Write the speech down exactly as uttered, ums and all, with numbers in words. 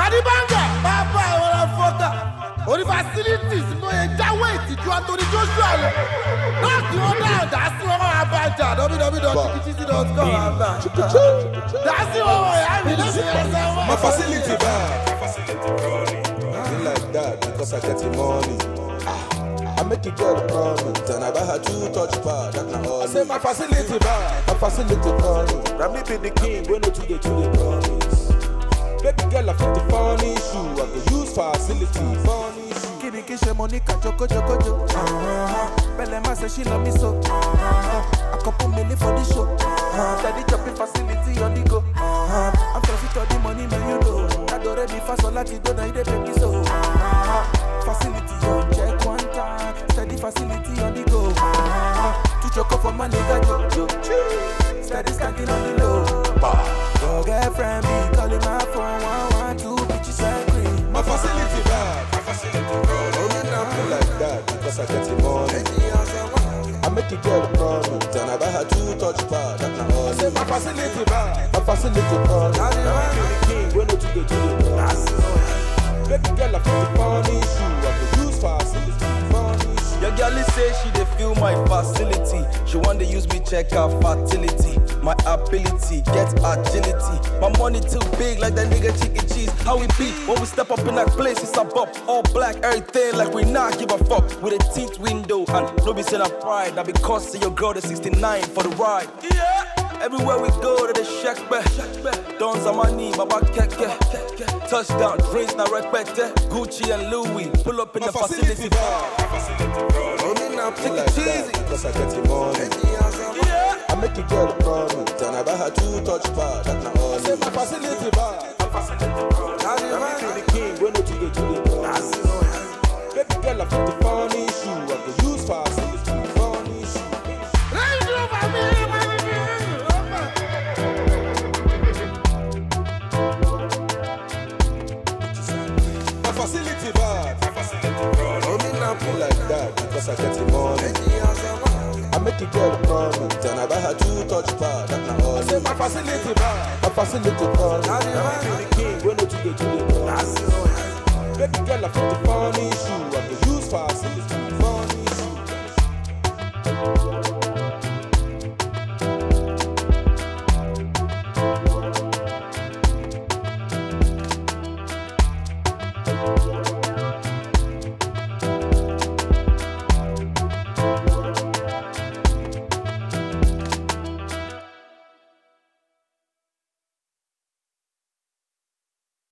Adibanga, Papa, what a fucker. Only facilities, no, that way, did you want to Joshua? Knock you down, that's all about that. w w w dot t c c dot com. That's all I mean. My facility bad. I feel like that because I get the money. I make it get promise, and I buy her two touch bar. That na all. I say my facility bad. My facility promise. Ram me be the king, when no to the to the promise. Baby girl, I fit the funny shoe. I go use facility, funny shoe. Kini kishe Monica, choco choco choco. Uh-huh. Belema say she love me so. Uh-huh. A couple million for the show. Uh-huh. Daddy chopping facility on the go. Uh-huh. I'm trusting to the money, man, you know. I don't ready fast so like you don't know they pay me so. Uh-huh. Facility on check one time. Steady facility on the go. Uh-huh. To choco for my nigga, jo jo. Steady standing on the low. Your girlfriend be calling my phone, one one two bitches angry. My facility bad. My facility bad. I feel like that because I get the money. I make it get promise, and I buy her two touch bar. That na all. I say my facility bad. My facility bad. I'm the king, when no to the to the. Baby girl, I feel the funny shoe. I could use facility, funny shoe. Your girl say she dey feel my facility. She want to use me check her fertility, my ability, get agility. My money too big like that nigga chicken cheese. How we be when we step up in that place? It's up up, all black, everything like we not give a fuck. With a tint window and no be saying I pride. That because of your girl the sixty-nine for the ride. Yeah. Everywhere we go to the shack back. Don't money, baba keke. Touchdown, drinks na respect. Gucci and Louis pull up in my the facility. I feel like that because I get the money. Yeah. I make it get promise, and I buy her two touch bar. That na all. I say my facility bad. I'm the king, when no to the to the promise. Baby girl, I feel the funny shoe. I could use facility, funny shoe. My facility bad. I feel like that because I get the money. I make it get promise, and I buy her two touch bar. That na all. I say my facility bad. My facility bad. I'm the king, when no to the to the. Baby girl, I feel the funny shoe. I could use facility.